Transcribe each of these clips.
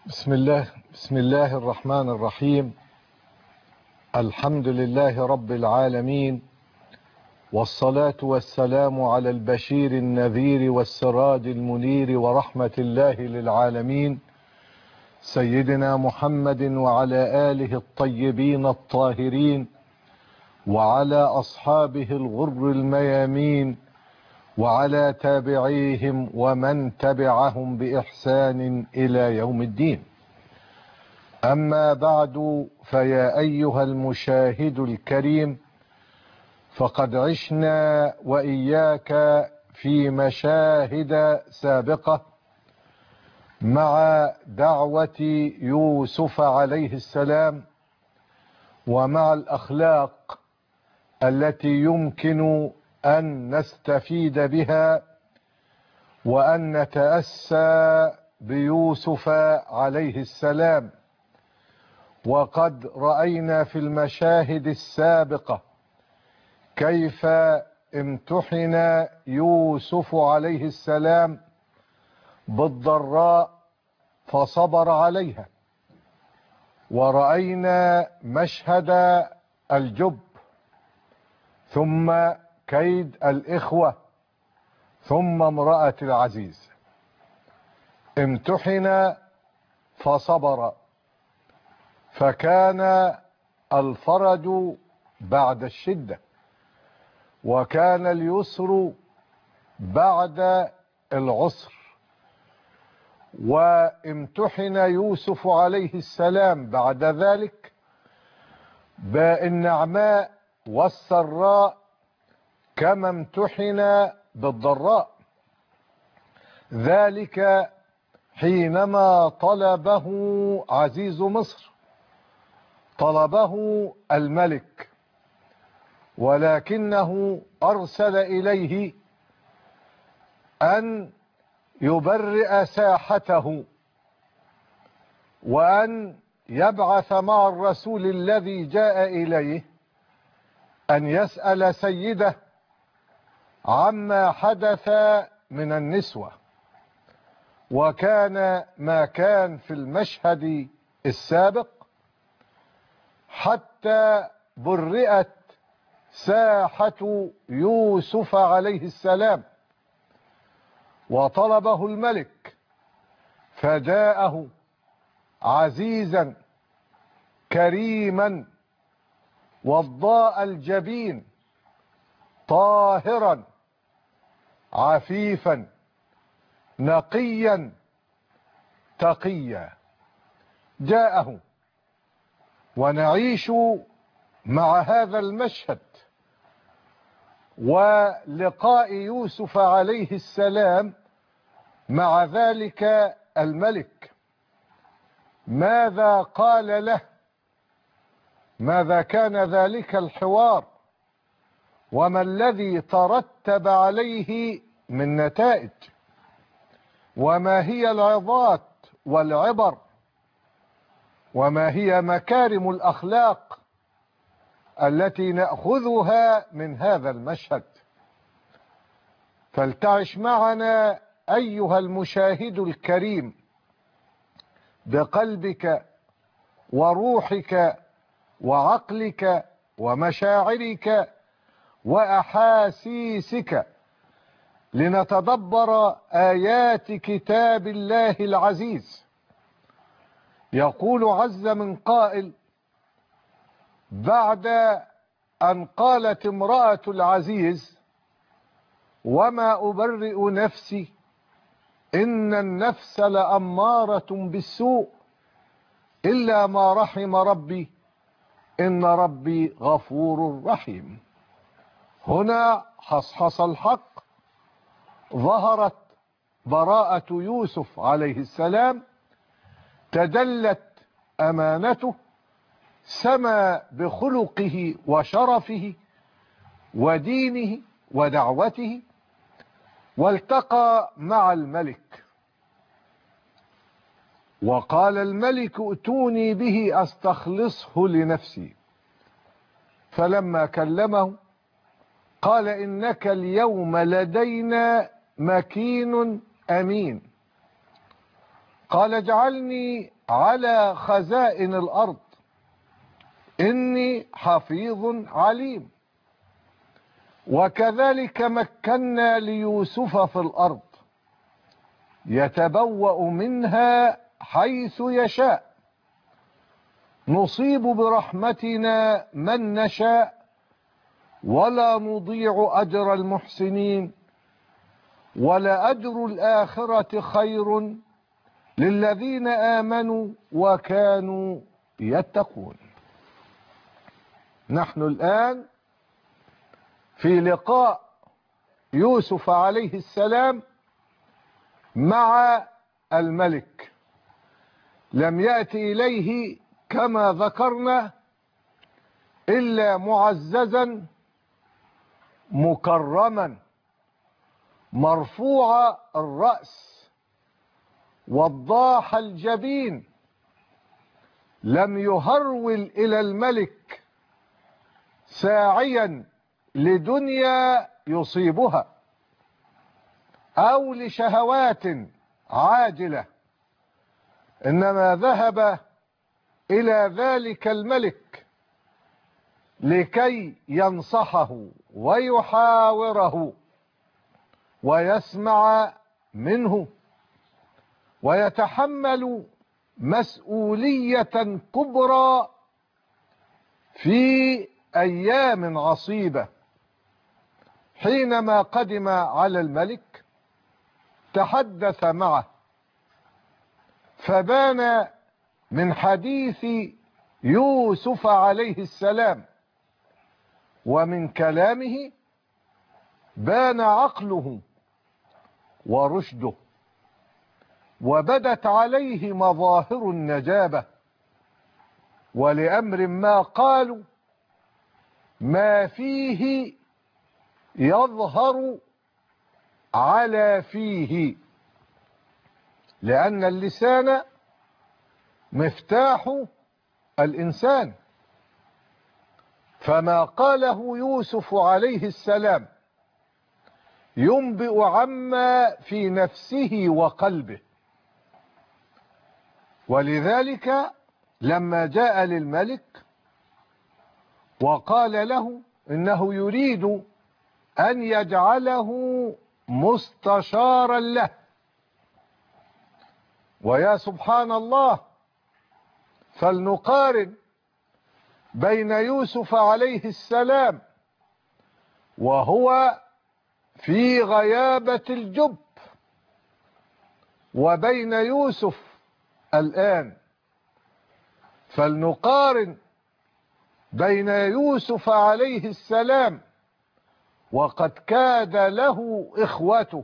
بسم الله الرحمن الرحيم. الحمد لله رب العالمين، والصلاة والسلام على البشير النذير والسراج المنير ورحمة الله للعالمين، سيدنا محمد وعلى آله الطيبين الطاهرين، وعلى أصحابه الغر الميامين، وعلى تابعيهم ومن تبعهم بإحسان إلى يوم الدين. أما بعد، فيا أيها المشاهد الكريم، فقد عشنا وإياك في مشاهد سابقة مع دعوة يوسف عليه السلام، ومع الأخلاق التي يمكن أن نستفيد بها وأن نتأسى بيوسف عليه السلام. وقد رأينا في المشاهد السابقة كيف امتحن يوسف عليه السلام بالضراء فصبر عليها، ورأينا مشهد الجب، ثم كيد الإخوة، ثم امرأة العزيز. امتحن فصبر، فكان الفرج بعد الشدة، وكان اليسر بعد العسر. وامتحن يوسف عليه السلام بعد ذلك بالنعماء والسراء كما امتحن بالضراء، ذلك حينما طلبه عزيز مصر، طلبه الملك، ولكنه أرسل إليه أن يبرئ ساحته، وأن يبعث مع الرسول الذي جاء إليه أن يسأل سيده عما حدث من النسوة. وكان ما كان في المشهد السابق حتى برئت ساحة يوسف عليه السلام، وطلبه الملك فجاءه عزيزا كريما وضاء الجبين، طاهرا عفيفا نقيا تقيا. جاءه، ونعيش مع هذا المشهد ولقاء يوسف عليه السلام مع ذلك الملك. ماذا قال له؟ ماذا كان ذلك الحوار؟ وما الذي ترتب عليه من نتائج؟ وما هي العظات والعبر؟ وما هي مكارم الأخلاق التي نأخذها من هذا المشهد؟ فلتعش معنا أيها المشاهد الكريم بقلبك وروحك وعقلك ومشاعرك وأحاسيسك، لنتدبر آيات كتاب الله العزيز. يقول عز من قائل بعد أن قالت امرأة العزيز: وما أبرئ نفسي إن النفس لأمارة بالسوء إلا ما رحم ربي إن ربي غفور رحيم. هنا حصحص الحق، ظهرت براءة يوسف عليه السلام، تدلت أمانته، سما بخلقه وشرفه ودينه ودعوته، والتقى مع الملك. وقال الملك: ائتوني به أستخلصه لنفسي. فلما كلمه قال: إنك اليوم لدينا مكين أمين. قال: اجعلني على خزائن الأرض، إني حفيظ عليم. وكذلك مكنا ليوسف في الأرض يتبوأ منها حيث يشاء، نصيب برحمتنا من نشاء ولا نضيع أجر المحسنين، ولأجر الآخرة خير للذين آمنوا وكانوا يتقون. نحن الآن في لقاء يوسف عليه السلام مع الملك. لم يأتي إليه كما ذكرنا إلا معززا مكرما مرفوع الرأس وضاح الجبين، لم يهرول إلى الملك ساعيا لدنيا يصيبها أو لشهوات عاجلة، إنما ذهب إلى ذلك الملك لكي ينصحه ويحاوره ويسمع منه ويتحمل مسؤولية كبرى في أيام عصيبة. حينما قدم على الملك تحدث معه، فبان من حديث يوسف عليه السلام ومن كلامه بان عقله ورشده، وبدت عليه مظاهر النجابة. ولأمر ما قالوا ما فيه يظهر على فيه، لأن اللسان مفتاح الإنسان. فما قاله يوسف عليه السلام ينبئ عما في نفسه وقلبه. ولذلك لما جاء للملك وقال له إنه يريد أن يجعله مستشارا له، ويا سبحان الله، فلنقارن بين يوسف عليه السلام وهو في غيابة الجب وبين يوسف الآن. فلنقارن بين يوسف عليه السلام وقد كاد له إخوته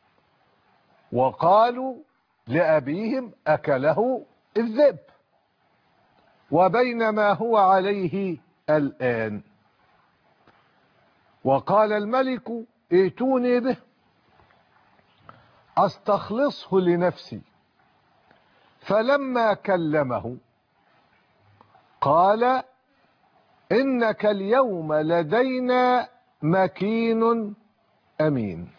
وقالوا لأبيهم أكله الذئب، وبين ما هو عليه الآن. وقال الملك ائتوني به أستخلصه لنفسي. فلما كلمه قال إنك اليوم لدينا مكين أمين.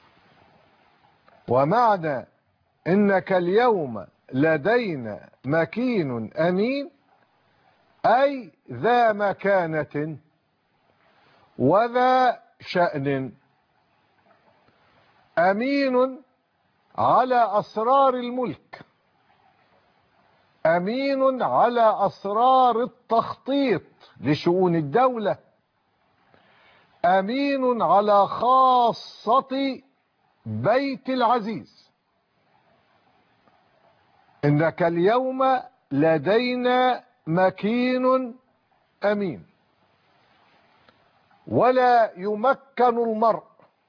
ومعنى إنك اليوم لدينا مكين أمين أي ذا مكانة وذا شأن، أمين على أسرار الملك، أمين على أسرار التخطيط لشؤون الدولة، أمين على خاصة بيت العزيز. إنك اليوم لدينا مكين أمين. ولا يمكن المرء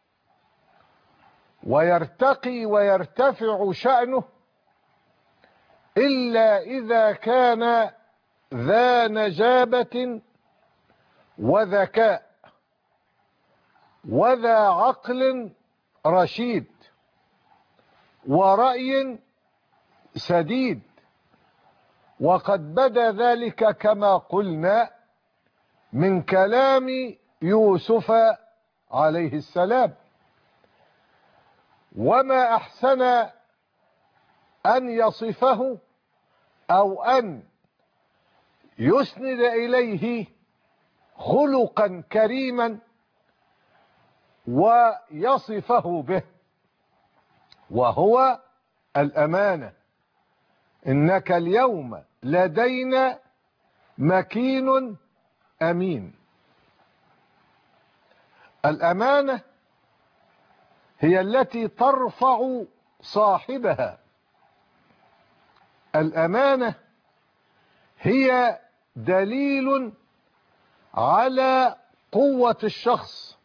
ويرتقي ويرتفع شأنه إلا إذا كان ذا نجابة وذكاء وذا عقل رشيد ورأي سديد. وقد بدا ذلك كما قلنا من كلام يوسف عليه السلام. وما أحسن أن يصفه أو أن يسند إليه خلقا كريما ويصفه به، وهو الأمانة. إنك اليوم لدينا مكين أمين. الأمانة هي التي ترفع صاحبها. الأمانة هي دليل على قوة الشخص،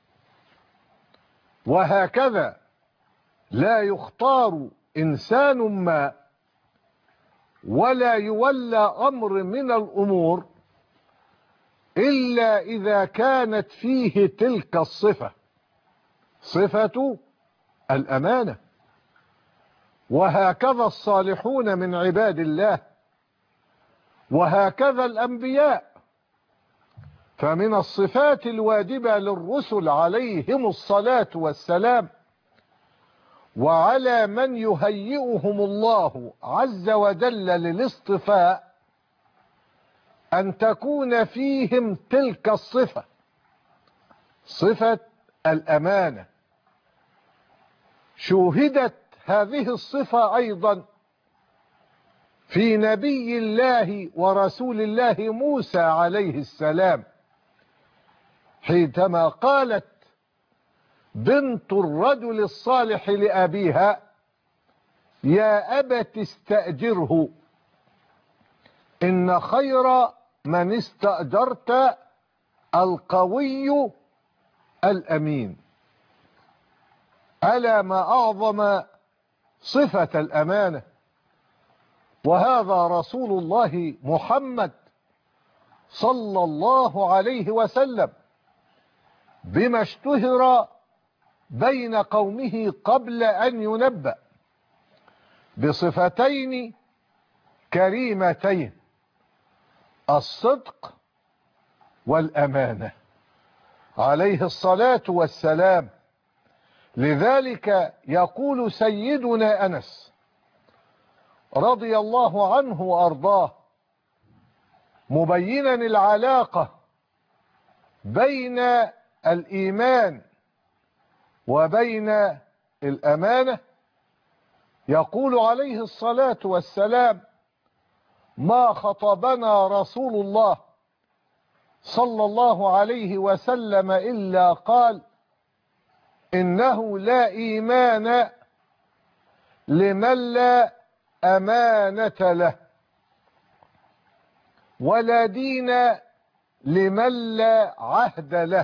وهكذا لا يختار إنسان ما ولا يولى أمر من الأمور إلا إذا كانت فيه تلك الصفة، صفة الأمانة. وهكذا الصالحون من عباد الله، وهكذا الأنبياء. فمن الصفات الواجبة للرسل عليهم الصلاة والسلام، وعلى من يهيئهم الله عز وجل للاصطفاء، أن تكون فيهم تلك الصفة، صفة الأمانة. شوهدت هذه الصفة أيضا في نبي الله ورسول الله موسى عليه السلام، حينما قالت بنت الرجل الصالح لأبيها: يا أبت استأجره إن خير من استأجرت القوي الأمين. ألا ما أعظم صفة الأمانة. وهذا رسول الله محمد صلى الله عليه وسلم بما اشتهر بين قومه قبل أن ينبأ بصفتين كريمتين: الصدق والأمانة، عليه الصلاة والسلام. لذلك يقول سيدنا أنس رضي الله عنه وأرضاه، مبينا العلاقة بين الإيمان وبين الأمانة، يقول عليه الصلاة والسلام: ما خطبنا رسول الله صلى الله عليه وسلم إلا قال: إنه لا إيمان لمن لا أمانة له، ولا دين لمن لا عهد له.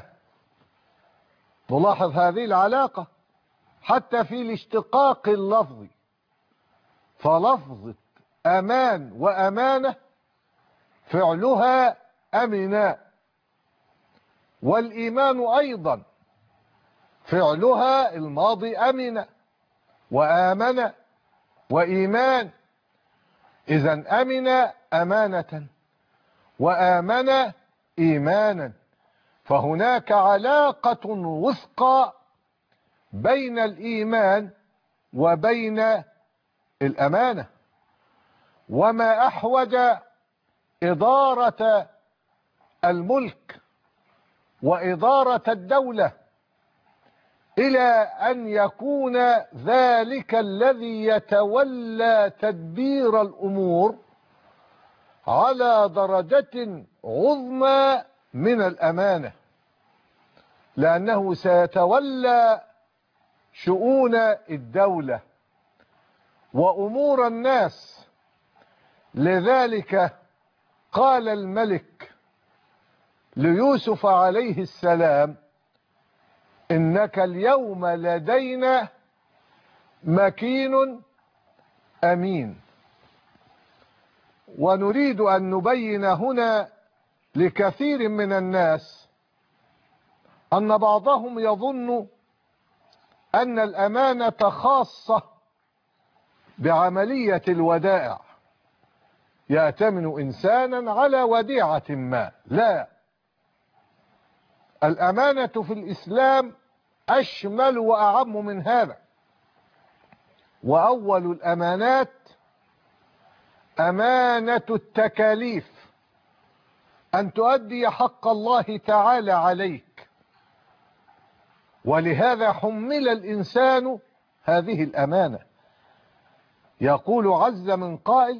نلاحظ هذه العلاقة حتى في الاشتقاق اللفظي، فلفظة أمان وأمانة فعلها أمنا، والإيمان أيضا فعلها الماضي أمن وآمن وإيمان. إذن أمن أمانة وآمن إيمانا، فهناك علاقة وثقى بين الإيمان وبين الأمانة. وما أحوج إدارة الملك وإدارة الدولة إلى أن يكون ذلك الذي يتولى تدبير الأمور على درجة عظمى من الأمانة، لأنه سيتولى شؤون الدولة وأمور الناس. لذلك قال الملك ليوسف عليه السلام: إنك اليوم لدينا مكين أمين. ونريد أن نبين هنا لكثير من الناس أن بعضهم يظن أن الأمانة خاصة بعملية الودائع، يأتمن إنسانا على وديعة ما. لا، الأمانة في الإسلام أشمل وأعم من هذا. وأول الأمانات أمانة التكاليف، أن تؤدي حق الله تعالى عليك، ولهذا حمل الإنسان هذه الأمانة. يقول عز من قائل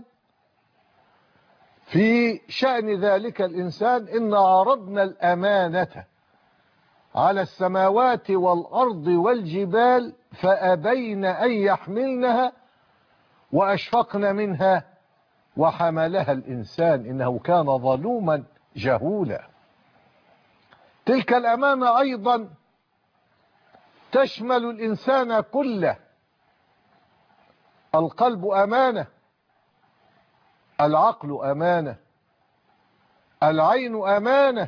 في شأن ذلك الإنسان: إن عرضنا الأمانة على السماوات والأرض والجبال فأبين أن يحملنها وأشفقن منها وحملها الإنسان إنه كان ظلوما جهولا. تلك الأمانة أيضا تشمل الإنسان كله. القلب أمانة، العقل أمانة، العين أمانة،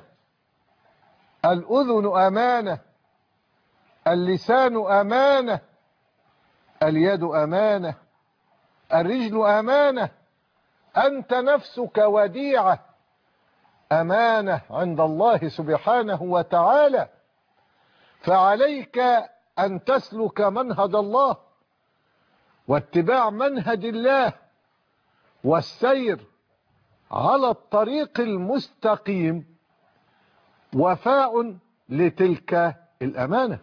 الأذن أمانة، اللسان أمانة، اليد أمانة، الرجل أمانة، أنت نفسك وديعة أمانة عند الله سبحانه وتعالى. فعليك أن تسلك منهج الله واتباع منهج الله والسير على الطريق المستقيم، وفاء لتلك الأمانة.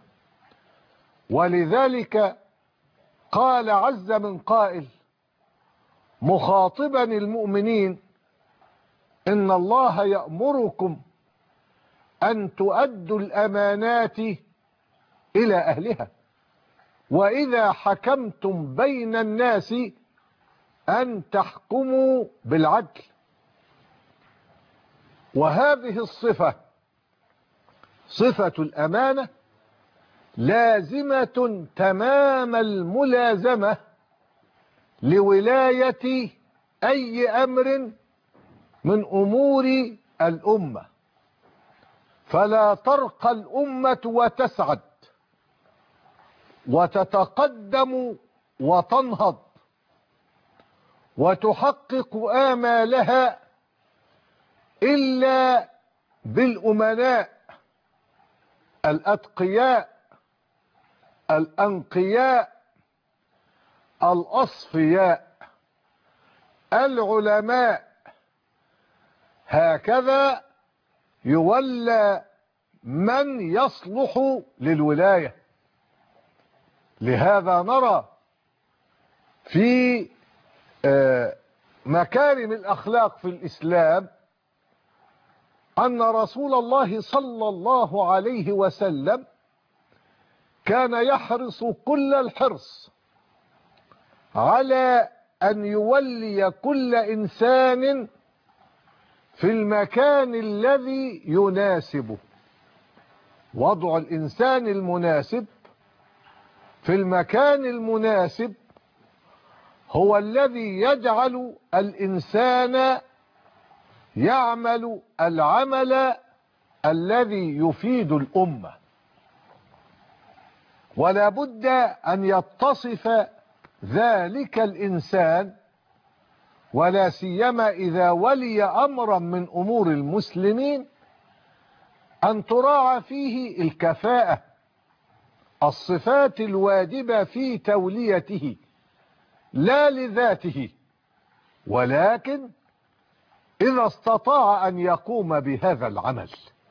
ولذلك قال عز من قائل مخاطبا المؤمنين: إن الله يأمركم أن تؤدوا الأمانات إلى أهلها وإذا حكمتم بين الناس أن تحكموا بالعدل. وهذه الصفة، صفة الأمانة، لازمة تمام الملازمة لولاية أي أمر من أمور الأمة، فلا ترقى الأمة وتسعد وتتقدم وتنهض وتحقق آمالها إلا بالأمناء الأتقياء الأنقياء الأصفياء العلماء. هكذا يولى من يصلح للولاية. لهذا نرى في مكارم الأخلاق في الإسلام أن رسول الله صلى الله عليه وسلم كان يحرص كل الحرص على أن يولي كل إنسان في المكان الذي يناسبه. وضع الإنسان المناسب في المكان المناسب هو الذي يجعل الإنسان يعمل العمل الذي يفيد الأمة. ولا بد أن يتصف ذلك الإنسان، ولا سيما إذا ولي أمرا من أمور المسلمين، أن تراعى فيه الكفاءة، الصفات الواجبة في توليته، لا لذاته، ولكن إذا استطاع أن يقوم بهذا العمل.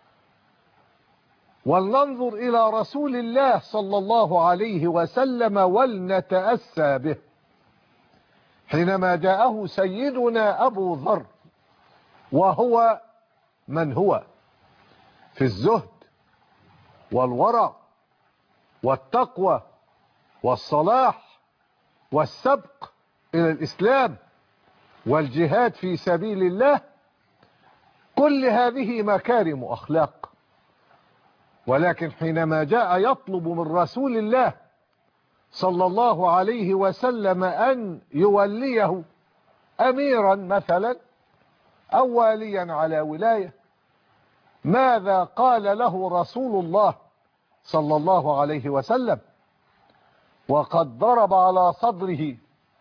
ولننظر إلى رسول الله صلى الله عليه وسلم ولنتأسى به حينما جاءه سيدنا أبو ذر، وهو من هو في الزهد والورع والتقوى والصلاح والسبق إلى الإسلام والجهاد في سبيل الله، كل هذه مكارم أخلاق. ولكن حينما جاء يطلب من رسول الله صلى الله عليه وسلم أن يوليه أميرا مثلا أو واليا على ولاية، ماذا قال له رسول الله صلى الله عليه وسلم وقد ضرب على صدره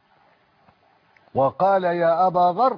وقال: يا أبا ذر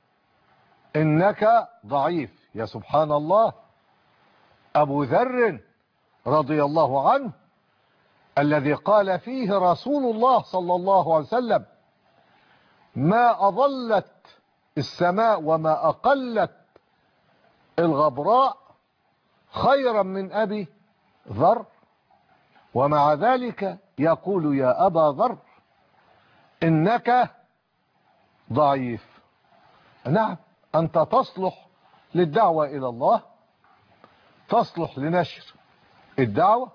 إنك ضعيف. يا سبحان الله، أبو ذر رضي الله عنه الذي قال فيه رسول الله صلى الله عليه وسلم: ما أضلت السماء وما أقلت الغبراء خيرا من أبي ذر، ومع ذلك يقول يا أبا ذر إنك ضعيف. نعم، أنت تصلح للدعوة إلى الله، تصلح لنشر الدعوة،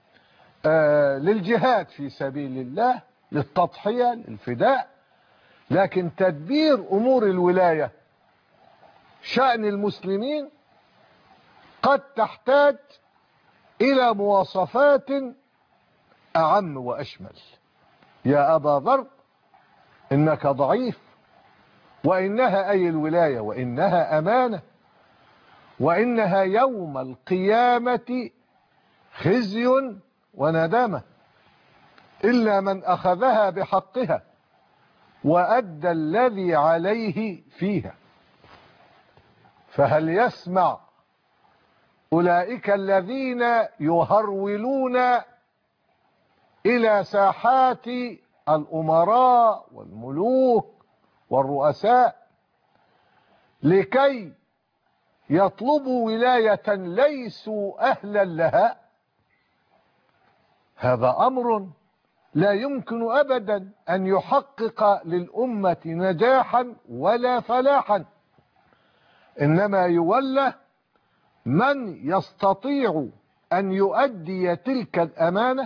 للجهاد في سبيل الله، للتضحية، للفداء، لكن تدبير أمور الولاية، شأن المسلمين، قد تحتاج إلى مواصفات أعم وأشمل. يا أبا ذر إنك ضعيف، وإنها أي الولاية، وإنها أمانة، وإنها يوم القيامة خزي وندامة، إلا من أخذها بحقها وأدى الذي عليه فيها. فهل يسمع أولئك الذين يهرولون إلى ساحات الأمراء والملوك والرؤساء لكي يطلبوا ولاية ليسوا أهلا لها؟ هذا أمر لا يمكن أبدا أن يحقق للأمة نجاحا ولا فلاحا، إنما يولى من يستطيع أن يؤدي تلك الأمانة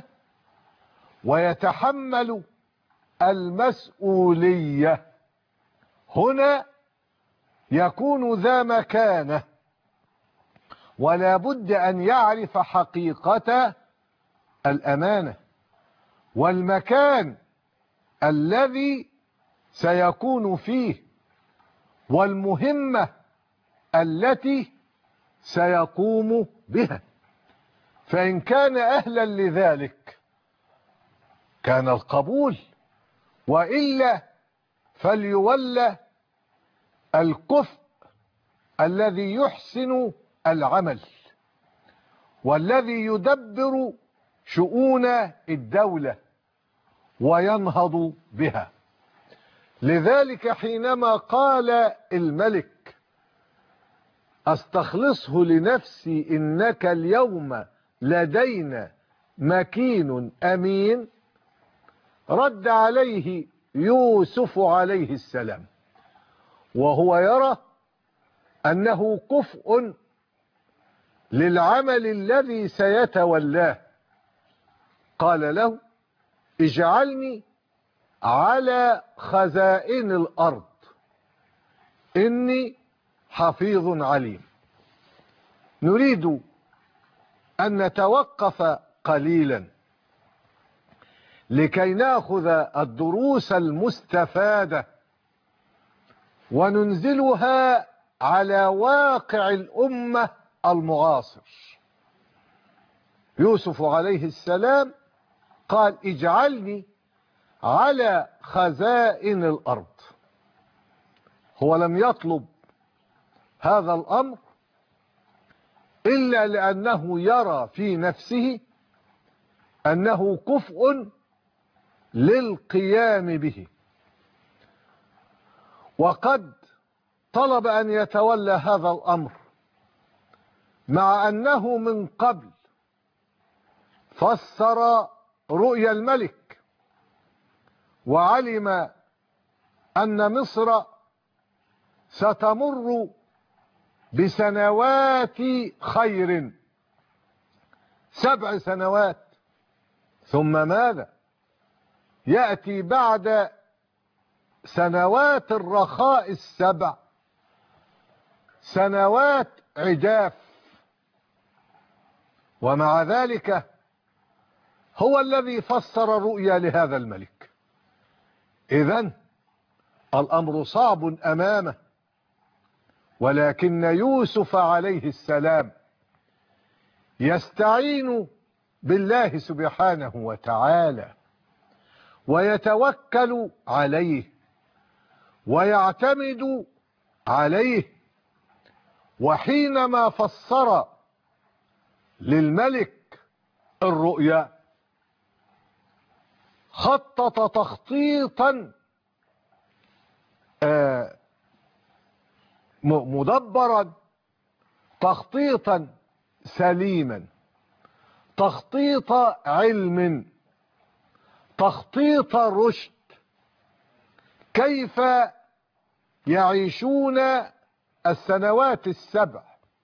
ويتحمل المسؤولية. هنا يكون ذا مكانة، ولا بد أن يعرف حقيقة الأمانة والمكان الذي سيكون فيه، والمهمة التي سيقوم بها. فإن كان أهلا لذلك كان القبول، وإلا فليولى الكفء الذي يحسن العمل والذي يدبر شؤون الدولة وينهض بها. لذلك حينما قال الملك استخلصه لنفسي إنك اليوم لدينا مكين أمين، رد عليه يوسف عليه السلام وهو يرى أنه كفء للعمل الذي سيتولاه. قال له اجعلني على خزائن الأرض إني حفيظ عليم. نريد أن نتوقف قليلا لكي نأخذ الدروس المستفادة وننزلها على واقع الأمة المعاصر. يوسف عليه السلام قال اجعلني على خزائن الأرض. هو لم يطلب هذا الأمر إلا لأنه يرى في نفسه أنه كفء للقيام به، وقد طلب أن يتولى هذا الأمر مع أنه من قبل فسر رؤيا الملك وعلم أن مصر ستمر بسنوات خير، 7 سنوات، ثم ماذا؟ يأتي بعد سنوات الرخاء 7 سنوات عجاف. ومع ذلك هو الذي فسر الرؤيا لهذا الملك. إذن الأمر صعب أمامه، ولكن يوسف عليه السلام يستعين بالله سبحانه وتعالى ويتوكل عليه ويعتمد عليه. وحينما فسر للملك الرؤيا خطط تخطيطا مدبرا تخطيطا سليما، تخطيط علم، تخطيط رشد، كيف يعيشون السنوات السبع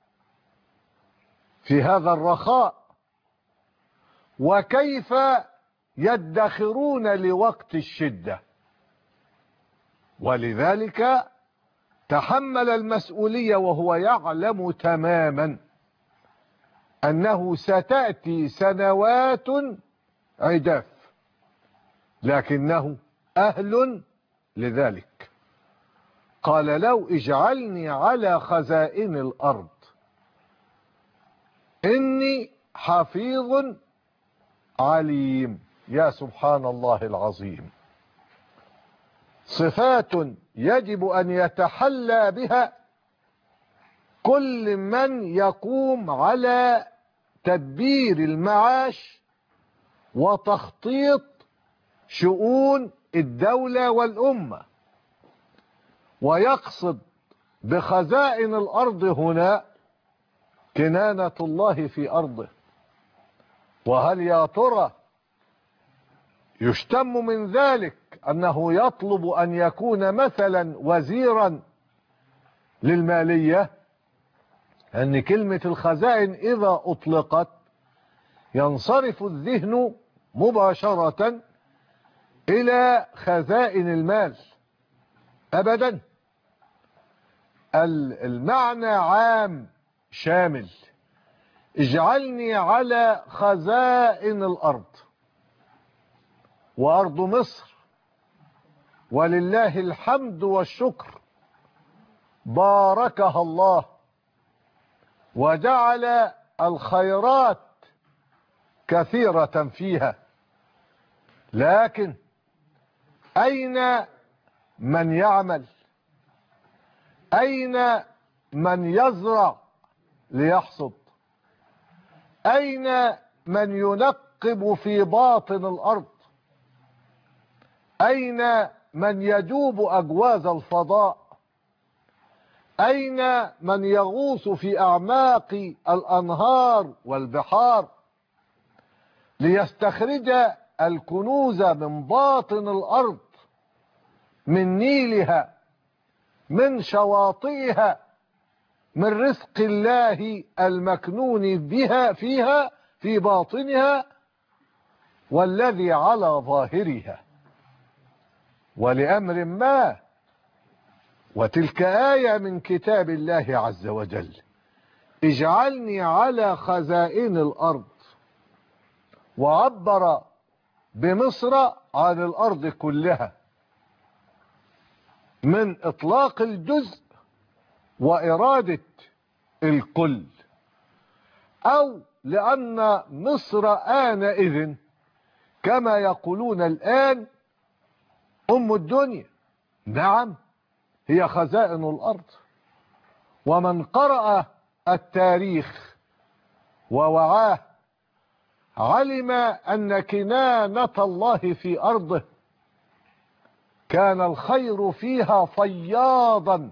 في هذا الرخاء، وكيف يدخرون لوقت الشدة. ولذلك تحمل المسؤولية وهو يعلم تماما أنه ستأتي سنوات عداف، لكنه أهل لذلك. قال لو اجعلني على خزائن الأرض إني حفيظ عليم. يا سبحان الله العظيم، صفات يجب أن يتحلى بها كل من يقوم على تدبير المعاش وتخطيط شؤون الدولة والأمة، ويقصد بخزائن الأرض هنا كنانة الله في أرضه. وهل يا ترى يشتم من ذلك أنه يطلب أن يكون مثلا وزيرا للمالية؟ أن كلمة الخزائن إذا أطلقت ينصرف الذهن مباشرة إلى خزائن المال. أبدا، المعنى عام شامل. اجعلني على خزائن الأرض، وأرض مصر ولله الحمد والشكر باركها الله وجعل الخيرات كثيرة فيها، لكن أين من يعمل؟ أين من يزرع ليحصد؟ أين من ينقب في باطن الأرض؟ أين من يجوب أجواز الفضاء؟ أين من يغوص في أعماق الأنهار والبحار ليستخرج الكنوز من باطن الأرض، من نيلها، من شواطئها، من رزق الله المكنون بها فيها في باطنها والذي على ظاهرها؟ ولأمر ما، وتلك آية من كتاب الله عز وجل، اجعلني على خزائن الأرض، وعبر بمصر عن الأرض كلها من إطلاق الجزء وإرادة الكل، أو لأن مصر آنئذ كما يقولون الآن أم الدنيا. نعم، هي خزائن الأرض. ومن قرأ التاريخ ووعاه علم أن كنانة الله في أرضه كان الخير فيها فياضا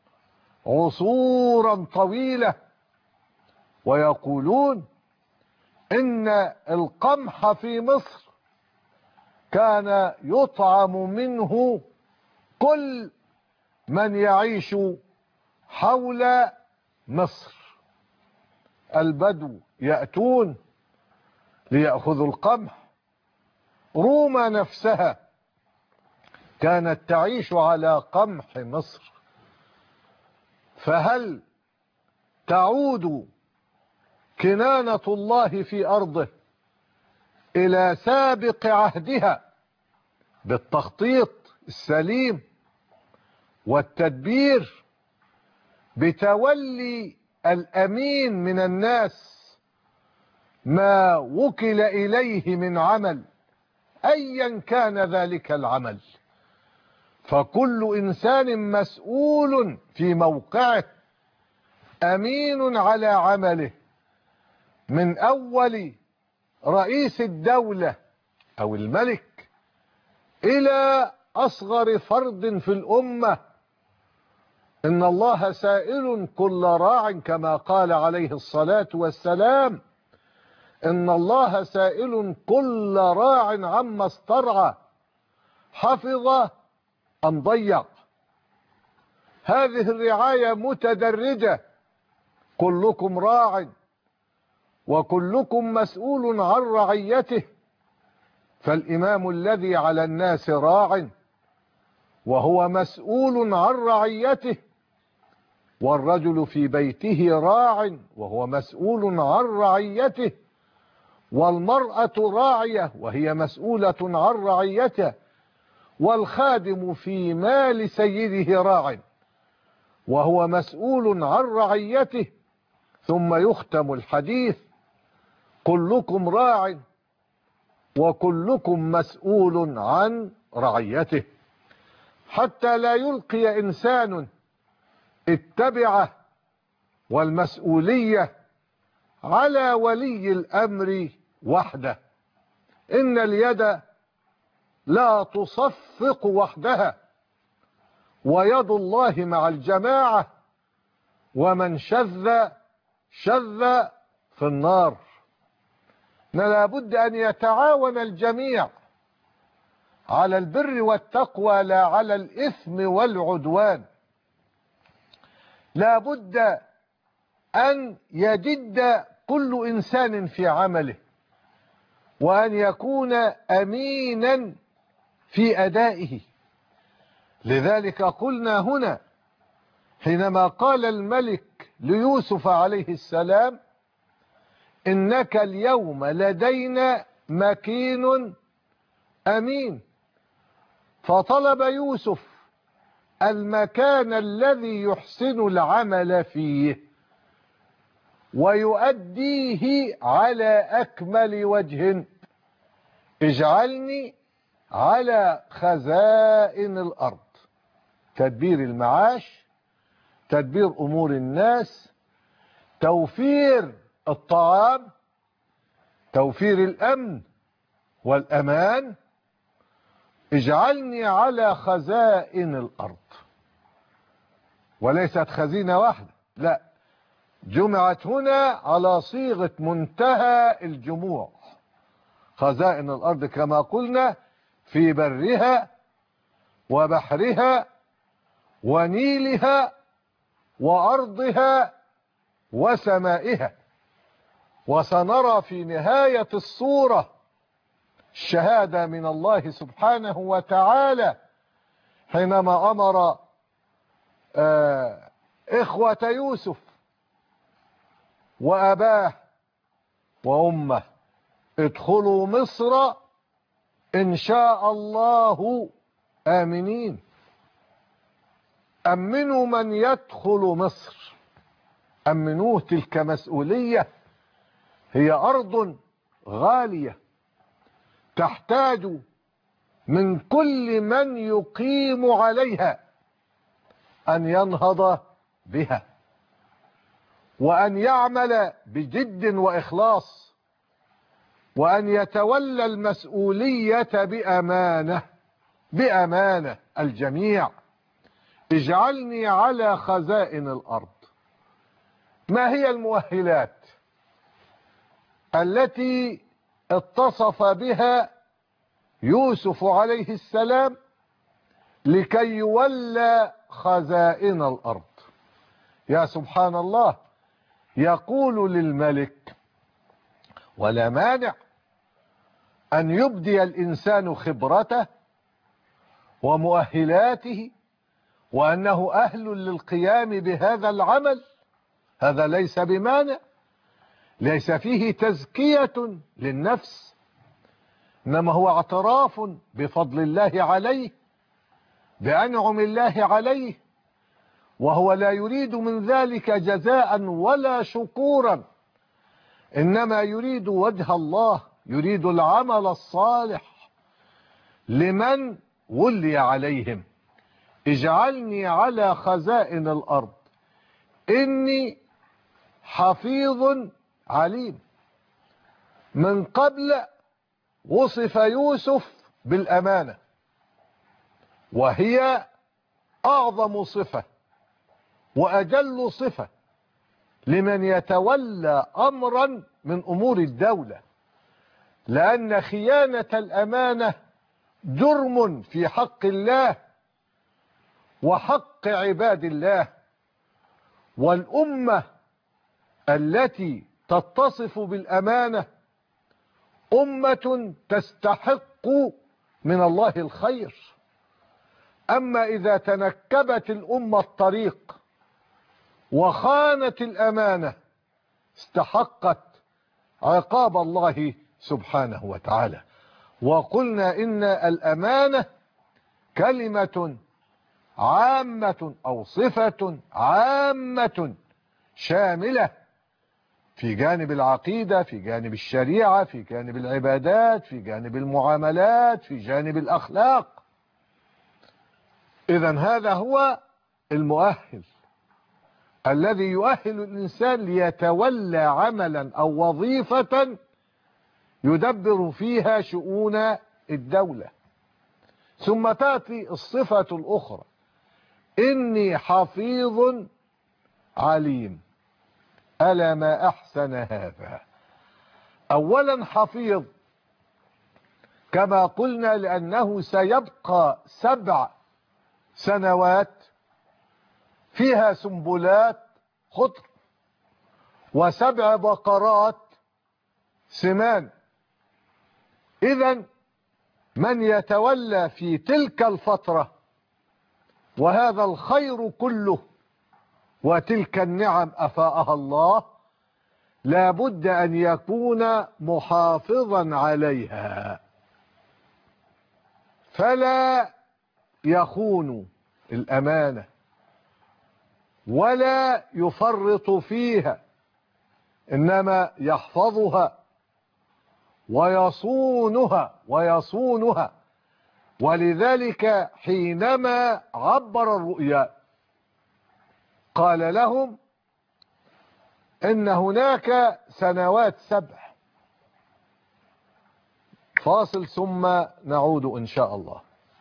عصورا طويلة. ويقولون إن القمح في مصر كان يطعم منه كل من يعيش حول مصر. البدو يأتون ليأخذوا القمح. روما نفسها كانت تعيش على قمح مصر. فهل تعود كنانة الله في أرضه إلى سابق عهدها بالتخطيط السليم والتدبير، بتولي الأمين من الناس ما وكل إليه من عمل أيا كان ذلك العمل؟ فكل إنسان مسؤول في موقعه، أمين على عمله، من أول رئيس الدولة أو الملك إلى أصغر فرد في الأمة إن الله سائل كل راع كما قال عليه الصلاة والسلام. إن الله سائل كل راع عما استرعى حفظ أم ضيع. هذه الرعاية متدرجة، كلكم راع وكلكم مسؤول عن رعيته. فالإمام الذي على الناس راع وهو مسؤول عن رعيته، والرجل في بيته راع وهو مسؤول عن رعيته، والمرأة راعية وهي مسؤولة عن رعيتها، والخادم في مال سيده راع وهو مسؤول عن رعيته. ثم يختم الحديث: كلكم راع وكلكم مسؤول عن رعيته. حتى لا يلقي إنسان التبعة والمسؤولية على ولي الأمر وحده. إن اليد لا تصفق وحدها، ويد الله مع الجماعة، ومن شذ شذ في النار. لا بد أن يتعاون الجميع على البر والتقوى لا على الإثم والعدوان. لا بد أن يجد كل إنسان في عمله، وأن يكون أمينا في أدائه. لذلك قلنا هنا حينما قال الملك ليوسف عليه السلام: إنك اليوم لدينا مكين أمين، فطلب يوسف المكان الذي يحسن العمل فيه ويؤديه على أكمل وجه. اجعلني على خزائن الأرض، تدبير المعاش، تدبير أمور الناس، توفير الطعام، توفير الأمن والأمان. اجعلني على خزائن الأرض، وليست خزينة واحدة، لا، جمعت هنا على صيغة منتهى الجموع. خزائن الأرض كما قلنا في برها وبحرها ونيلها وأرضها وسمائها. وسنرى في نهاية الصورة الشهادة من الله سبحانه وتعالى حينما أمر إخوة يوسف وأباه وأمه: ادخلوا مصر إن شاء الله آمنين. أمنوا من يدخل مصر، أمنوه. تلك مسؤولية، هي أرض غالية تحتاج من كل من يقيم عليها أن ينهض بها، وأن يعمل بجد وإخلاص، وأن يتولى المسؤولية بأمانة الجميع. اجعلني على خزائن الأرض. ما هي المؤهلات التي اتصف بها يوسف عليه السلام لكي يولى خزائن الأرض؟ يا سبحان الله، يقول للملك: ولا مانع أن يبدي الإنسان خبرته ومؤهلاته وأنه أهل للقيام بهذا العمل، هذا ليس بمانع، ليس فيه تزكية للنفس، إنما هو اعتراف بفضل الله عليه، بأنعم الله عليه، وهو لا يريد من ذلك جزاء ولا شكورا، إنما يريد وجه الله، يريد العمل الصالح لمن ولي عليهم. اجعلني على خزائن الأرض إني حفيظ عليم. من قبل وصف يوسف بالأمانة، وهي أعظم صفة وأجل صفة لمن يتولى أمرا من أمور الدولة، لأن خيانة الأمانة جرم في حق الله وحق عباد الله، والأمة التي تتصف بالأمانة أمة تستحق من الله الخير. أما إذا تنكبت الأمة الطريق وخانت الأمانة استحقت عقاب الله سبحانه وتعالى. وقلنا إن الأمانة كلمة عامة أو صفة عامة شاملة في جانب العقيدة، في جانب الشريعة، في جانب العبادات، في جانب المعاملات، في جانب الأخلاق. إذن هذا هو المؤهل الذي يؤهل الإنسان ليتولى عملا أو وظيفة يدبر فيها شؤون الدولة. ثم تأتي الصفة الأخرى: إني حفيظ عليم. ألا ما أحسن هذا. أولا حفيظ كما قلنا لأنه سيبقى 7 سنوات فيها سنبلات خضر و7 بقرات سمان. إذن من يتولى في تلك الفترة وهذا الخير كله وتلك النعم أفاءها الله لا بد أن يكون محافظا عليها، فلا يخون الأمانة ولا يفرط فيها، إنما يحفظها ويصونها. ولذلك حينما عبر الرؤيا قال لهم إن هناك سنوات 7. فاصل ثم نعود إن شاء الله.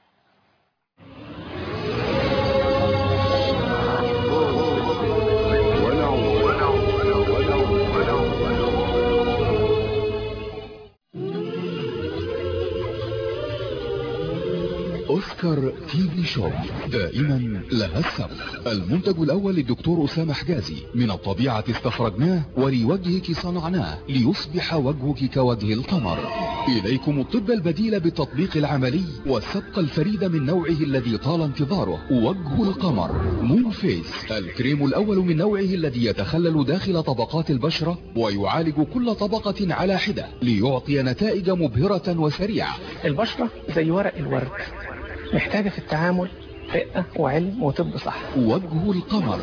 أوسكار تي في شوب دائما لها السبق. المنتج الأول للدكتور أسامة حجازي، من الطبيعة استخرجناه ولوجهك صنعناه ليصبح وجهك كوجه القمر. إليكم الطب البديل بالتطبيق العملي والسبق الفريد من نوعه الذي طال انتظاره، وجه القمر مون فيس، الكريم الأول من نوعه الذي يتخلل داخل طبقات البشرة ويعالج كل طبقة على حدة ليعطي نتائج مبهرة وسريعة. البشرة زي ورق الورد، محتاجة في التعامل رقة وعلم وطب صح. وجه القمر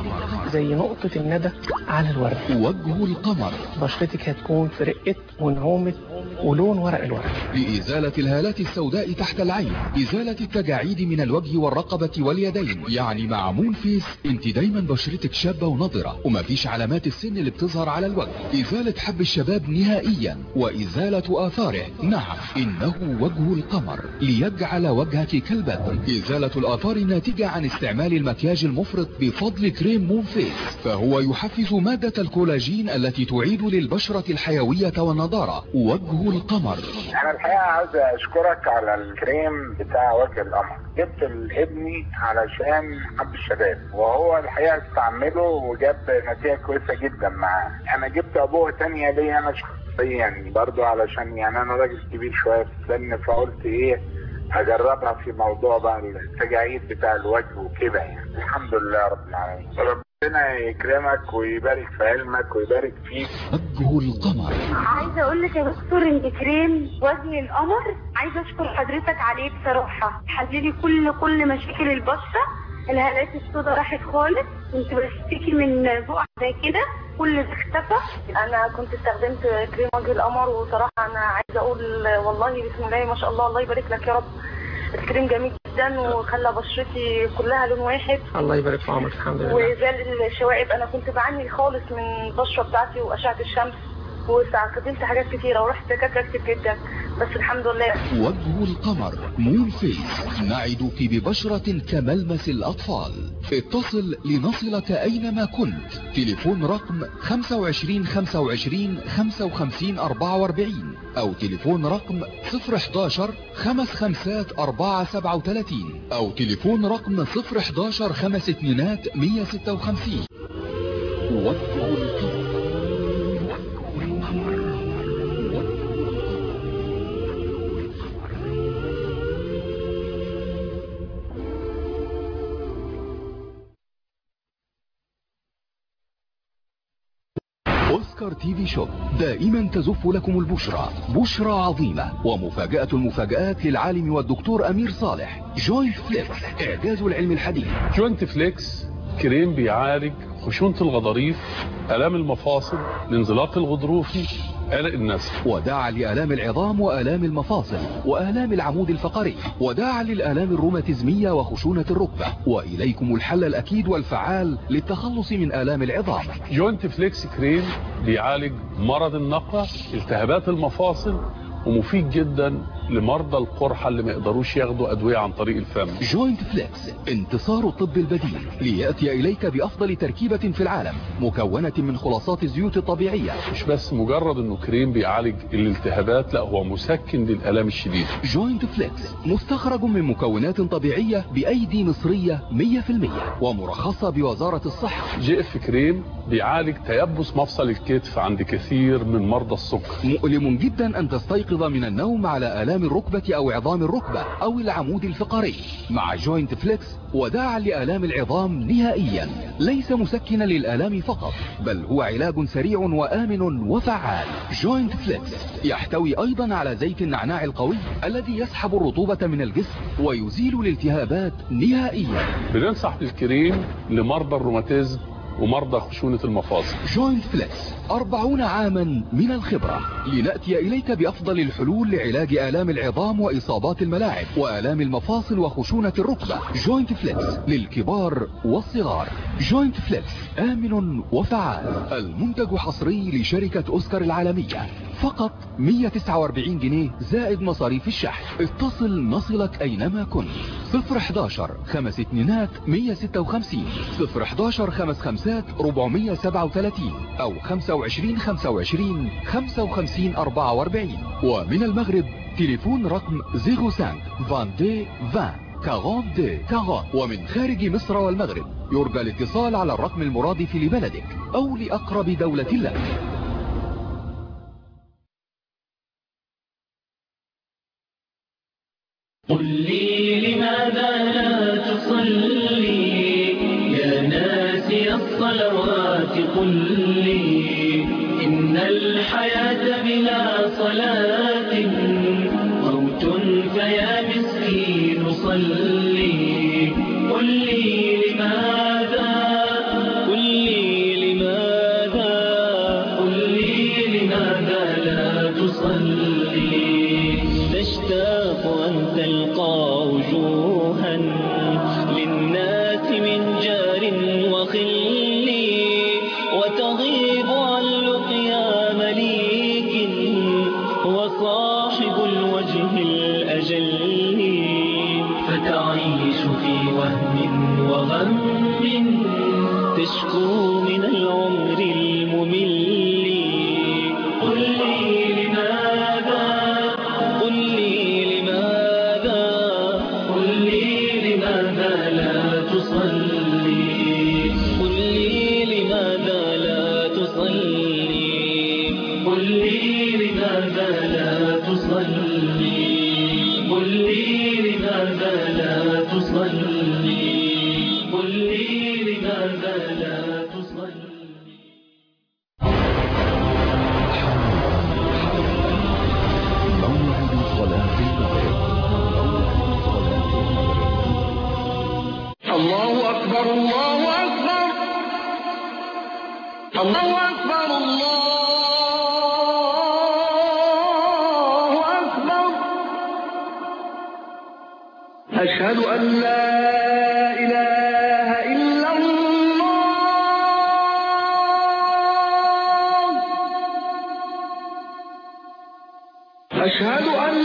زي نقطة الندى على الورد. وجه القمر بشرتك هتكون في رقة ونعومة ولون ورق الورد. لإزالة الهالات السوداء تحت العين، إزالة التجاعيد من الوجه والرقبة واليدين. يعني مع مون فيس انت دايما بشرتك شابة ونضرة ومفيش علامات السن اللي بتظهر على الوجه. إزالة حب الشباب نهائيا وإزالة آثاره. نعم، إنه وجه القمر ليجعل وجهك كالبدر. إزالة الآثار الناتجة عن استعمال المكياج المفرط بفضل كريم مون فيس، فهو يحفز مادة الكولاجين التي تعيد للبشرة الحيوية والنضارة. وجه القمر. انا الحقيقه عاوز اشكرك على الكريم بتاع وجه القمر. جبت لابني علشان حب الشباب وهو الحقيقه استعمله وجاب نتيجه كويسه جدا معاه. انا جبت ابوه تانية ليا انا شخصيا برضو علشان يعني انا راجل كبير شويه في السن، فقلت ايه هجربها في موضوع بقى التجاعيد بتاع الوجه وكده. يعني الحمد لله رب العالمين. ربنا يكرمك ويبارك في علمك ويبارك فيك. وجه القمر. عايزه اقول لك يا دكتور ان كريم وجه القمر عايزه اشكر حضرتك عليه بصراحه، حللي كل مشاكل البشره. الهالات السوداء راحت خالص، كنت بشتكي من بقع زي كده كل ده اختفى. انا كنت استخدمت كريم وجه القمر وصراحه انا عايزه اقول والله بسم الله ما شاء الله، الله يبارك لك يا رب. الكريم جميل جدا وخلى بشرتي كلها لون واحد. الله يبارك في عمرك. الحمد لله. وزال الشوائب، انا كنت بعاني خالص من البشره بتاعتي واشعه الشمس واستخدمت حاجات كتيره ورحت دكاتره كتير جدا، بس الحمد لله. وجه القمر مون فيس، نعدك ببشرة كملمس الأطفال. اتصل لنصلك أينما كنت. تليفون رقم 25 25 55 44 أو تليفون رقم 011 55 437 أو تليفون رقم 011 52 156. وجه القمر. أوسكار تي في شوب دائما تزف لكم البشرى، بشرى عظيمة ومفاجأة المفاجآت للعالم والدكتور أمير صالح. جوينت فليكس، إعجاز العلم الحديث. جوينت فليكس كريم بيعالج خشونة الغضاريف، آلام المفاصل، الانزلاق الغضروفي، قلق النسل، وداعا لآلام العظام وآلام المفاصل وآلام العمود الفقري، وداعا للآلام الروماتيزمية وخشونة الركبة. وإليكم الحل الأكيد والفعال للتخلص من آلام العظام. جوينت فليكس كريم بيعالج مرض النقع، التهابات المفاصل، ومفيد جدا لمرضى القرحة اللي ما يقدروش ياخدوا أدوية عن طريق الفم. جوينت فليكس، انتصار الطب البديل ليأتي إليك بأفضل تركيبة في العالم، مكونة من خلاصات الزيوت الطبيعية. مش بس مجرد انه كريم بيعالج الالتهابات، لا هو مسكن للآلام الشديدة. جوينت فليكس مستخرج من مكونات طبيعية بأيدي مصرية 100% ومرخصة بوزارة الصحة. جي اف كريم بيعالج تيبس مفصل الكتف عند كثير من مرضى السكر. مؤلم جدا أن تستيقظ من النوم على آلام الركبة أو عظام الركبة أو العمود الفقري. مع جوينت فليكس وداعا لآلام العظام نهائيا، ليس مسكنا للآلام فقط، بل هو علاج سريع وآمن وفعال. جوينت فليكس يحتوي أيضا على زيت النعناع القوي الذي يسحب الرطوبة من الجسم ويزيل الالتهابات نهائيا. بننصح بالكريم لمرضى الروماتيزم ومرضى خشونة المفاصل. جوينت فليكس 40 عاما من الخبرة، لنأتي إليك بأفضل الحلول لعلاج آلام العظام وإصابات الملاعب وآلام المفاصل وخشونة الركبة. جوينت فليكس للكبار والصغار. جوينت فليكس آمن وفعال. المنتج حصري لشركة أوسكار العالمية، فقط 149 جنيه زائد مصاريف الشحن. اتصل نصلك أينما كنت. 011 52 156 011 55 437 أو 25 25 55 44. ومن المغرب تليفون رقم 05 22 20 42 40. ومن خارج مصر والمغرب يرجى الاتصال على الرقم المرادف لبلدك أو لأقرب دولة لك. قل لي لماذا لا تصلي يا ناسي الصلوات؟ قل لي إن الحياة بلا صلاة موت، فيا مسكين صلي. قل لي لماذا، قل لي لماذا، قل لي لماذا لا تصلي؟ تشتاق أن تلقى وجوها للناس من جار وخل، وتغيب عن لقيا مليك وصاحب الوجه الأجل، فتعيش في وهم وغم تشكو من العمر الممل. قل لي لماذا، قل لي لماذا، قل لي لماذا لا تصلي؟ قل لي لماذا لا تصلي؟ قل لي لماذا لا تصلي؟ قل لي لماذا لا تصلي؟ قل لي لماذا لا تصلي؟ موعد صلاة المغرب. الله أكبر، الله أكبر، الله أكبر، الله أكبر. أشهد أن لا إله إلا الله، أشهد أن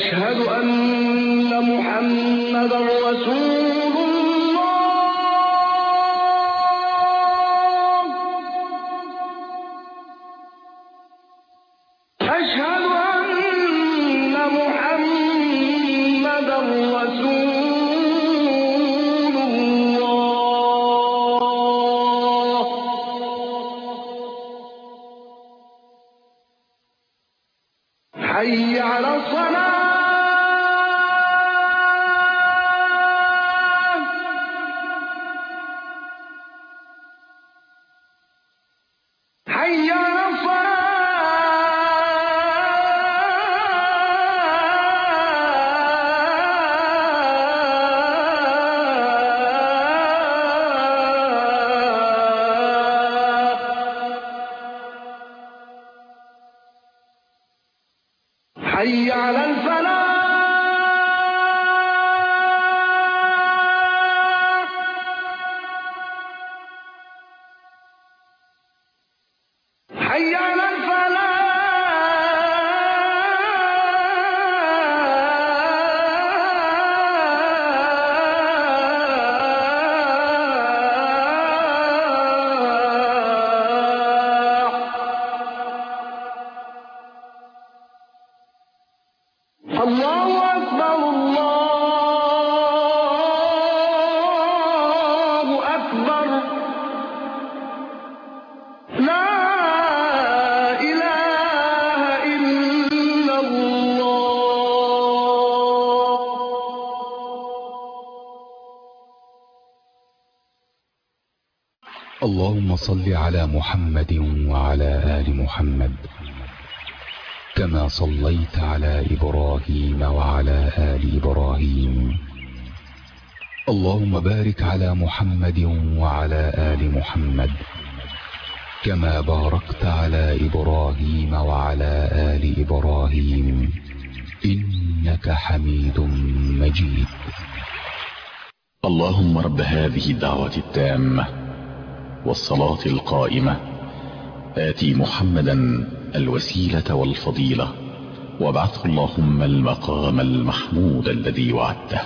أشهد أن محمدا رسول الله. أشهد أن محمدا رسول الله. حي على الصلاة. حي على حي على الفلاح. حي على الله أكبر الله أكبر. لا إله إلا الله. اللهم صل على محمد وعلى آل محمد كما صليت على إبراهيم وعلى آل إبراهيم. اللهم بارك على محمد وعلى آل محمد كما باركت على إبراهيم وعلى آل إبراهيم إنك حميد مجيد. اللهم رب هذه الدعوة التامة والصلاة القائمة آتي محمدا الوسيلة والفضيلة وابعثه اللهم المقام المحمود الذي وعدته.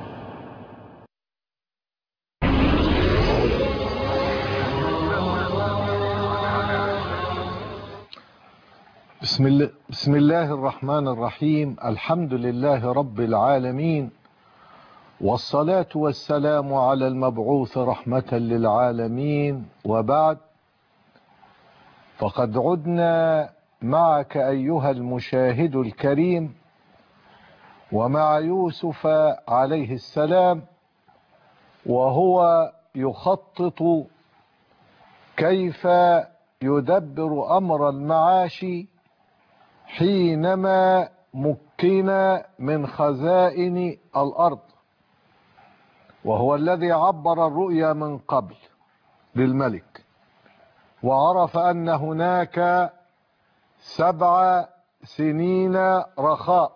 بسم الله الرحمن الرحيم. الحمد لله رب العالمين، والصلاة والسلام على المبعوث رحمة للعالمين، وبعد، فقد عدنا معك أيها المشاهد الكريم ومع يوسف عليه السلام، وهو يخطط كيف يدبر أمر المعاش حينما مكن من خزائن الأرض، وهو الذي عبر الرؤيا من قبل للملك، وعرف أن هناك 7 سنين رخاء،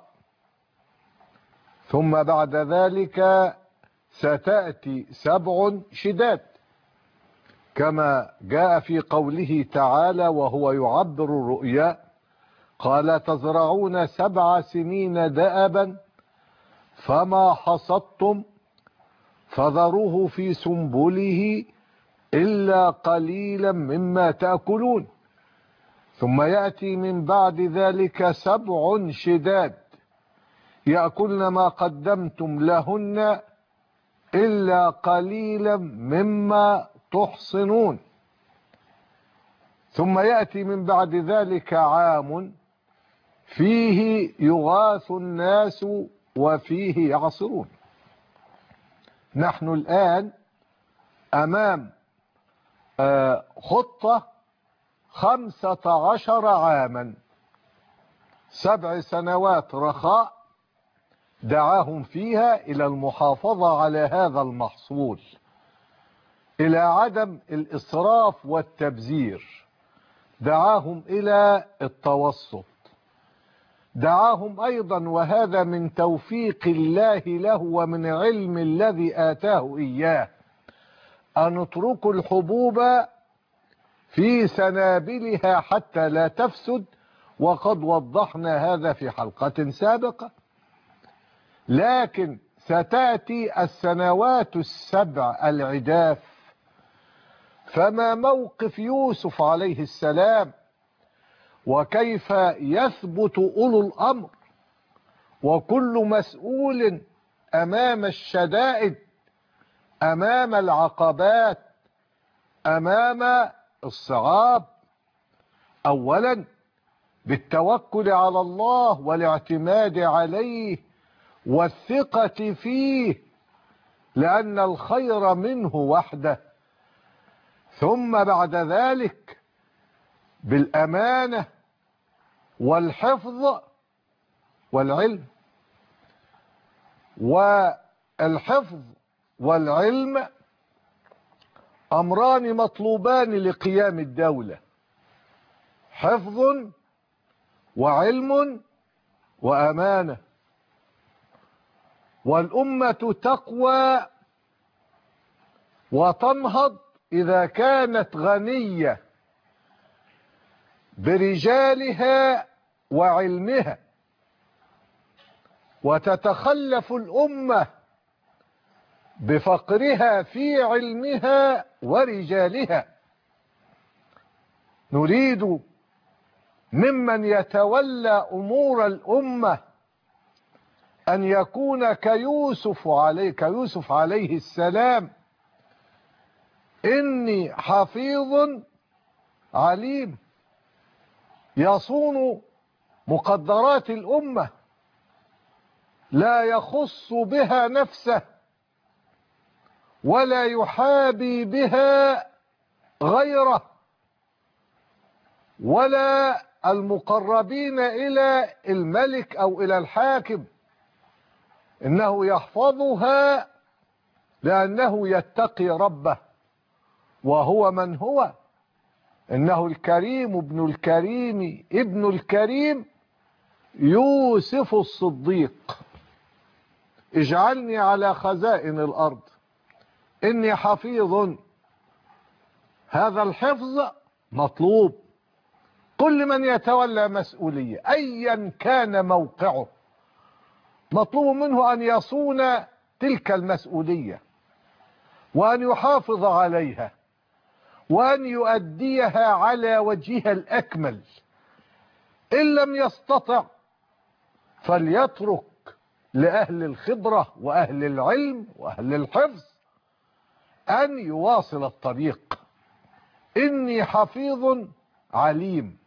ثم بعد ذلك ستأتي 7 شداد، كما جاء في قوله تعالى وهو يعبر الرؤيا: قال تزرعون 7 سنين دأبا فما حصدتم فذروه في سنبله إلا قليلا مما تأكلون، ثم يأتي من بعد ذلك 7 شداد يأكلن ما قدمتم لهن إلا قليلا مما تحصنون، ثم يأتي من بعد ذلك عام فيه يغاث الناس وفيه يعصرون. نحن الآن أمام خطة 15 عاما، 7 سنوات رخاء دعاهم فيها إلى المحافظة على هذا المحصول، إلى عدم الإسراف والتبذير، دعاهم إلى التوسط، دعاهم أيضا، وهذا من توفيق الله له ومن علم الذي آتاه إياه، أن اتركوا الحبوب في سنابلها حتى لا تفسد، وقد وضحنا هذا في حلقة سابقة. لكن ستأتي السنوات السبع العداف، فما موقف يوسف عليه السلام، وكيف يثبت أولو الأمر وكل مسؤول أمام الشدائد، أمام العقبات، أمام الصعاب؟ أولا بالتوكل على الله والاعتماد عليه والثقة فيه، لأن الخير منه وحده. ثم بعد ذلك بالأمانة والحفظ والعلم. والحفظ والعلم أمران مطلوبان لقيام الدولة، حفظ وعلم وأمانة. والأمة تقوى وتنهض إذا كانت غنية برجالها وعلمها، وتتخلف الأمة بفقرها في علمها ورجالها. نريد ممن يتولى أمور الأمة أن يكون كيوسف عليه السلام: إني حفيظ عليم، يصون مقدرات الأمة، لا يخص بها نفسه ولا يحابي بها غيره ولا المقربين إلى الملك أو إلى الحاكم، إنه يحفظها لأنه يتقي ربه. وهو من هو؟ إنه الكريم ابن الكريم ابن الكريم يوسف الصديق. اجعلني على خزائن الأرض إني حفيظ. هذا الحفظ مطلوب. كل من يتولى مسؤولية أيا كان موقعه مطلوب منه أن يصون تلك المسؤولية، وأن يحافظ عليها، وأن يؤديها على وجهها الأكمل. إن لم يستطع فليترك لأهل الخبرة وأهل العلم وأهل الحفظ أن يواصل الطريق. إني حفيظ عليم.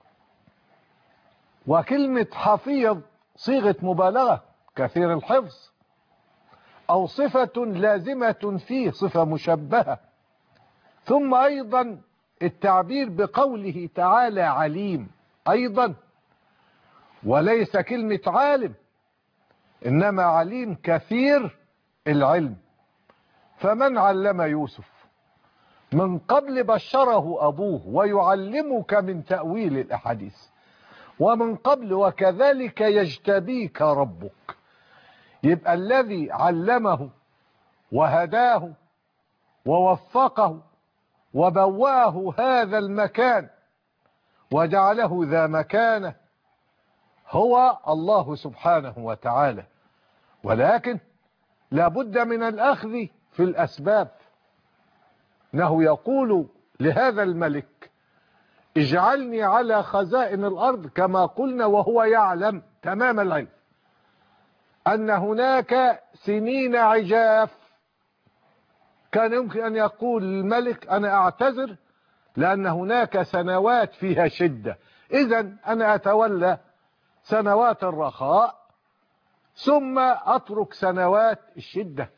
وكلمة حفيظ صيغة مبالغة، كثير الحفظ، أو صفة لازمة فيه، صفة مشبهة. ثم أيضا التعبير بقوله تعالى عليم أيضا، وليس كلمة عالم، إنما عليم كثير العلم. فمن علم يوسف؟ من قبل بشره أبوه ويعلمك من تأويل الأحاديث، ومن قبل وكذلك يجتبيك ربك. يبقى الذي علمه وهداه ووفقه وبوأه هذا المكان وجعله ذا مكانه هو الله سبحانه وتعالى. ولكن لابد من الأخذ في الأسباب. إنه يقول لهذا الملك: اجعلني على خزائن الأرض، كما قلنا، وهو يعلم تمام العلم أن هناك سنين عجاف. كان يمكن أن يقول الملك: أنا أعتذر لأن هناك سنوات فيها شدة، إذن أنا أتولى سنوات الرخاء ثم أترك سنوات الشدة.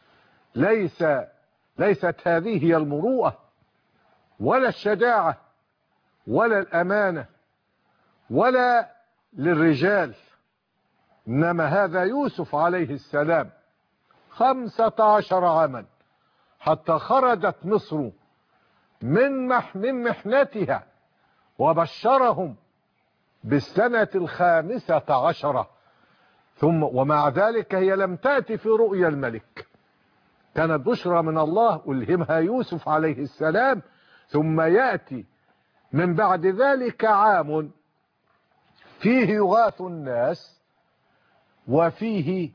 ليست هذه هي المروءة ولا الشجاعة ولا الأمانة ولا للرجال. إنما هذا يوسف عليه السلام 15 عاما حتى خرجت مصر من محنتها، وبشرهم بالسنة 15. ثم ومع ذلك هي لم تأتي في رؤيا الملك، كانت بشرى من الله ألهمها يوسف عليه السلام. ثم يأتي من بعد ذلك عام، 'ام، فيه يغاث الناس وفيه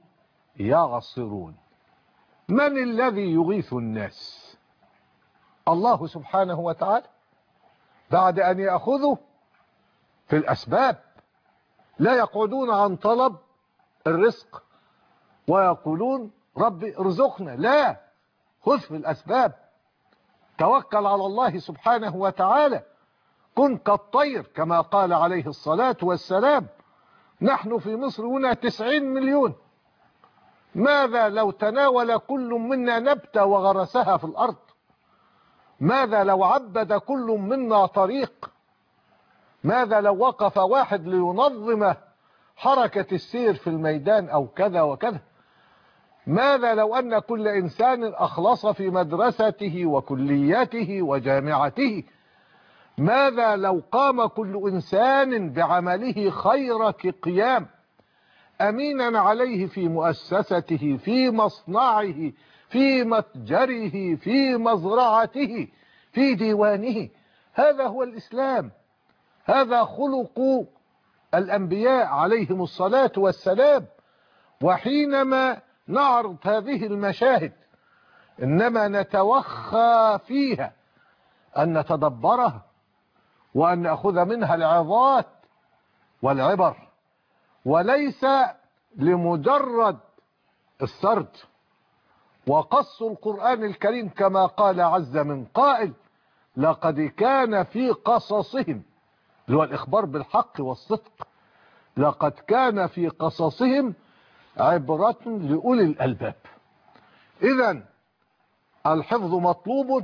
يعصرون. من الذي يغيث الناس؟ الله سبحانه وتعالى، بعد أن يأخذوا في الأسباب. لا يقعدون عن طلب الرزق ويقولون ربي ارزقنا، لا، خذ في الأسباب، توكل على الله سبحانه وتعالى، كن كالطير كما قال عليه الصلاة والسلام. نحن في مصر هنا 90 مليون، ماذا لو تناول كل منا نبتة وغرسها في الأرض؟ ماذا لو عبد كل منا طريق؟ ماذا لو وقف واحد لينظم حركة السير في الميدان أو كذا وكذا؟ ماذا لو أن كل إنسان أخلص في مدرسته وكليته وجامعته؟ ماذا لو قام كل إنسان بعمله خير قيام، أمينا عليه في مؤسسته، في مصنعه، في متجره، في مزرعته، في ديوانه؟ هذا هو الإسلام، هذا خلق الأنبياء عليهم الصلاة والسلام. وحينما نعرض هذه المشاهد إنما نتوخى فيها أن نتدبرها وأن نأخذ منها العظات والعبر، وليس لمجرد السرد وقص القرآن الكريم كما قال عز من قائل: لقد كان في قصصهم، اللي هو الإخبار بالحق والصدق، لقد كان في قصصهم عبرة لأولي الألباب. إذن الحفظ مطلوب،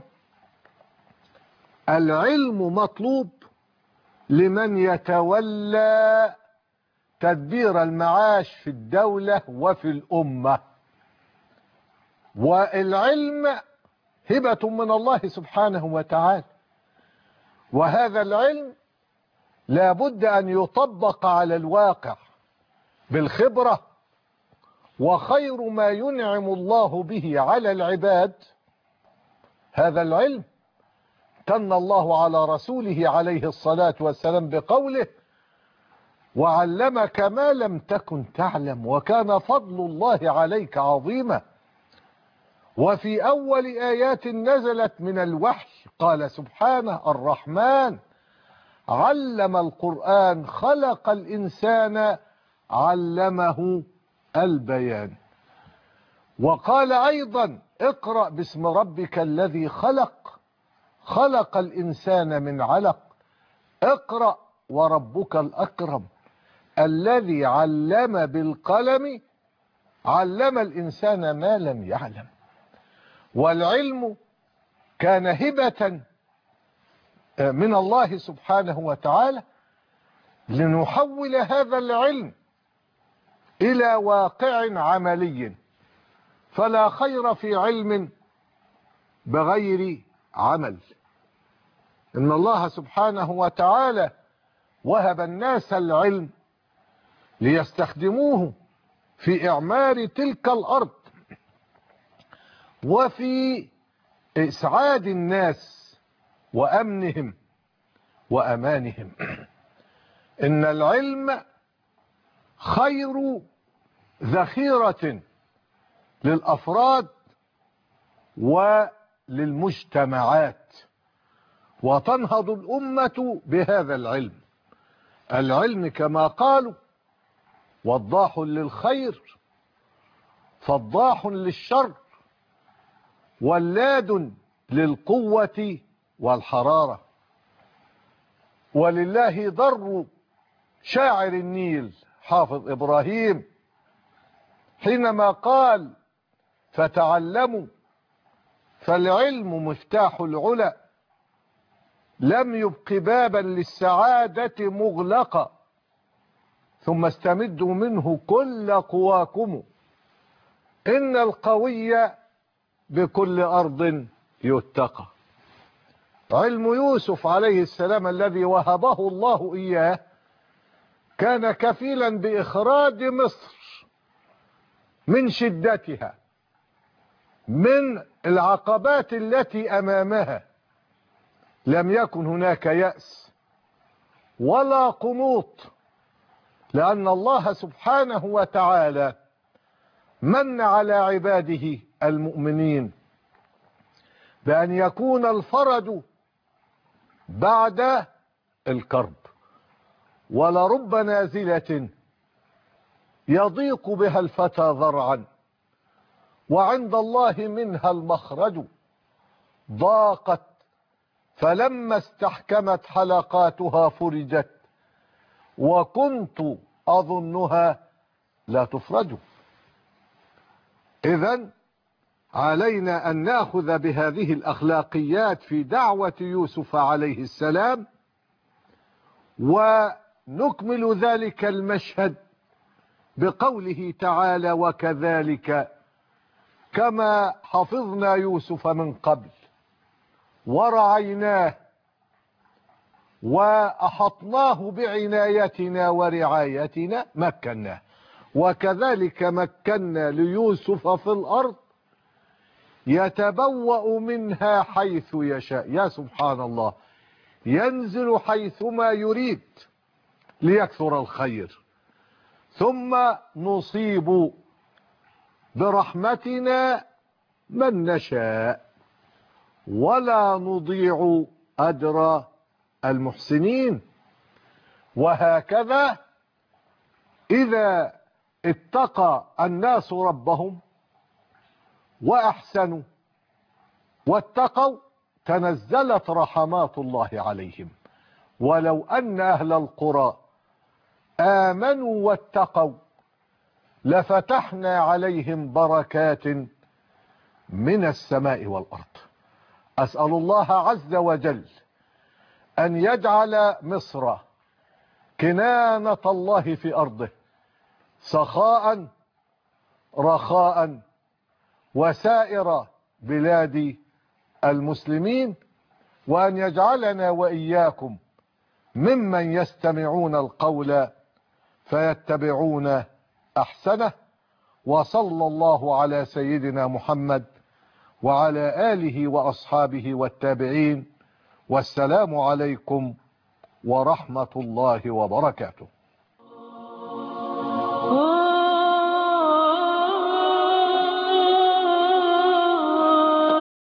العلم مطلوب لمن يتولى تدبير المعاش في الدولة وفي الأمة. والعلم هبة من الله سبحانه وتعالى، وهذا العلم لا بد أن يطبق على الواقع بالخبرة. وخير ما ينعم الله به على العباد هذا العلم. كن الله على رسوله عليه الصلاة والسلام بقوله: وعلمك ما لم تكن تعلم وكان فضل الله عليك عظيما. وفي أول آيات نزلت من الوحي قال سبحانه: الرحمن علم القرآن خلق الإنسان علمه البيان. وقال أيضا: اقرأ باسم ربك الذي خلق، خلق الإنسان من علق، اقرأ وربك الأكرم الذي علم بالقلم علم الإنسان ما لم يعلم. والعلم كان هبة من الله سبحانه وتعالى لنحول هذا العلم إلى واقع عملي. فلا خير في علم بغير عمل. إن الله سبحانه وتعالى وهب الناس العلم ليستخدموه في إعمار تلك الأرض وفي إسعاد الناس وأمنهم وأمانهم. إن العلم خير ذخيرة للأفراد وللمجتمعات، وتنهض الأمة بهذا العلم. العلم كما قالوا: وضاح للخير فضاح للشر ولاد للقوة والحرارة. ولله ضر شاعر النيل حافظ إبراهيم حينما قال: فتعلموا فالعلم مفتاح العلا، لم يبق بابا للسعادة مغلقا، ثم استمدوا منه كل قواكم، إن القوي بكل أرض يتقى. علم يوسف عليه السلام الذي وهبه الله إياه كان كفيلا بإخراج مصر من شدتها، من العقبات التي أمامها. لم يكن هناك يأس ولا قنوط، لأن الله سبحانه وتعالى من على عباده المؤمنين بأن يكون الفرج بعد الكرب، ولرب نازلة يضيق بها الفتى ذرعا وعند الله منها المخرج، ضاقت فلما استحكمت حلقاتها فرجت وكنت أظنها لا تفرج. إذن علينا أن نأخذ بهذه الأخلاقيات في دعوة يوسف عليه السلام، ونكمل ذلك المشهد بقوله تعالى: وكذلك كما حفظنا يوسف من قبل ورعيناه وأحطناه بعنايتنا ورعايتنا مكناه، وكذلك مكنا ليوسف في الأرض يتبوأ منها حيث يشاء. يا سبحان الله، ينزل حيثما يريد ليكثر الخير، ثم نصيب برحمتنا من نشاء ولا نضيع أجر المحسنين. وهكذا إذا اتقى الناس ربهم وأحسنوا واتقوا تنزلت رحمات الله عليهم. ولو أن أهل القرى آمنوا واتقوا لفتحنا عليهم بركات من السماء والأرض. أسأل الله عز وجل أن يجعل مصر كنانة الله في أرضه، سخاء رخاء، وسائر بلاد المسلمين، وأن يجعلنا وإياكم ممن يستمعون القول فيتبعون أحسنه. وصلى الله على سيدنا محمد وعلى آله وأصحابه والتابعين، والسلام عليكم ورحمة الله وبركاته.